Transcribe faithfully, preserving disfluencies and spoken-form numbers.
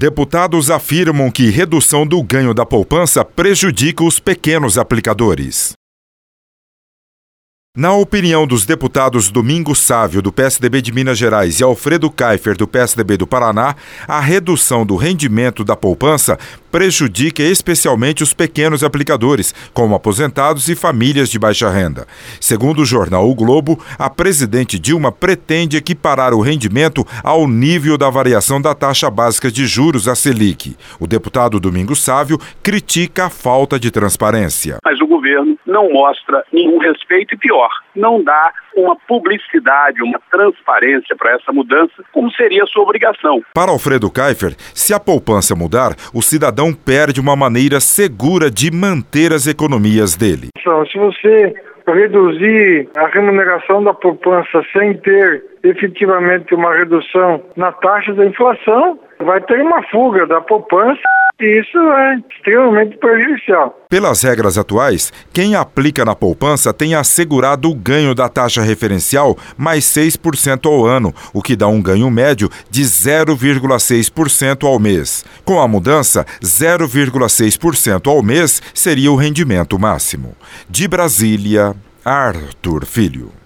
Deputados afirmam que redução do ganho da poupança prejudica os pequenos aplicadores. Na opinião dos deputados Domingos Sávio, do P S D B de Minas Gerais, e Alfredo Kaifer, do P S D B do Paraná, a redução do rendimento da poupança prejudica especialmente os pequenos aplicadores, como aposentados e famílias de baixa renda. Segundo o jornal O Globo, a presidente Dilma pretende equiparar o rendimento ao nível da variação da taxa básica de juros, a Selic. O deputado Domingos Sávio critica a falta de transparência. Mas o governo não mostra nenhum respeito e, pior, não dá uma publicidade, uma transparência para essa mudança, como seria a sua obrigação. Para Alfredo Kaifer, se a poupança mudar, o cidadão perde uma maneira segura de manter as economias dele. Se você reduzir a remuneração da poupança sem ter efetivamente uma redução na taxa da inflação, vai ter uma fuga da poupança e isso é extremamente prejudicial. Pelas regras atuais, quem aplica na poupança tem assegurado o ganho da taxa referencial mais seis por cento ao ano, o que dá um ganho médio de zero vírgula seis por cento ao mês. Com a mudança, zero vírgula seis por cento ao mês seria o rendimento máximo. De Brasília, Arthur Filho.